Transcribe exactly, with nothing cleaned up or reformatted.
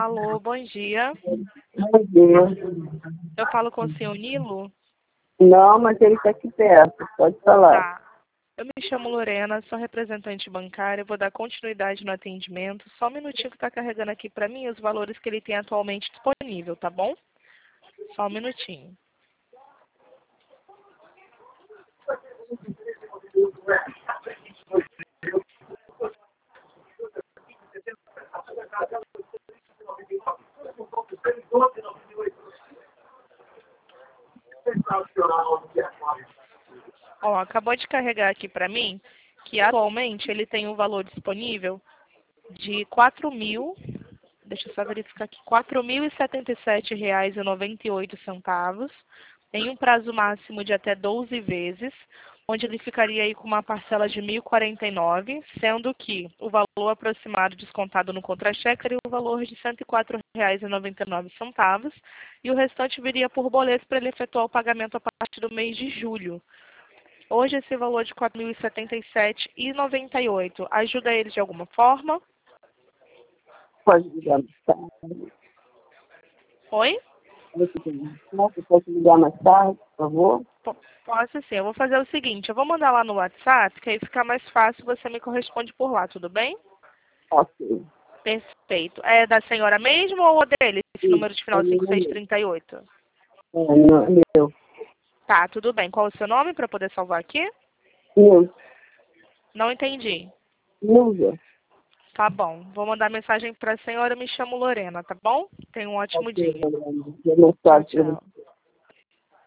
Alô, bom dia. Bom dia. Eu falo com o senhor Nilo? Não, mas ele está aqui perto, pode falar. Tá. Eu me chamo Lorena, sou representante bancária, vou dar continuidade no atendimento. Só um minutinho que está carregando aqui para mim os valores que ele tem atualmente disponível, tá bom? Só um minutinho. Ó, acabou de carregar aqui para mim que atualmente ele tem um valor disponível de quatro mil, deixa eu só verificar aqui, quatro mil e setenta e sete reais e noventa e oito centavos, em um prazo máximo de até doze vezes, onde ele ficaria aí com uma parcela de mil e quarenta e nove, sendo que o valor aproximado descontado no contra-cheque seria o valor de cento e quatro reais e noventa e nove centavos, e o restante viria por boleto para ele efetuar o pagamento a partir do mês de julho. Hoje esse valor de quatro mil e setenta e sete reais e noventa e oito centavos ajuda ele de alguma forma? Pode ligar mais tarde. Oi? Você pode ligar mais tarde, por favor? P- Posso sim. Eu vou fazer o seguinte, eu vou mandar lá no WhatsApp, que aí fica mais fácil, você me corresponde por lá, tudo bem? Ok. Perfeito. É da senhora mesmo ou dele, esse Sim, número de é final cinco seis meu. três oito? É, não, é meu. Tá, tudo bem. Qual é o seu nome para poder salvar aqui? Meu. Não entendi. Meu. Tá bom. Vou mandar mensagem para a senhora, eu me chamo Lorena, tá bom? Tenha um ótimo Ok, dia. Lorena. Já mais Tchau, tarde para você. tchau.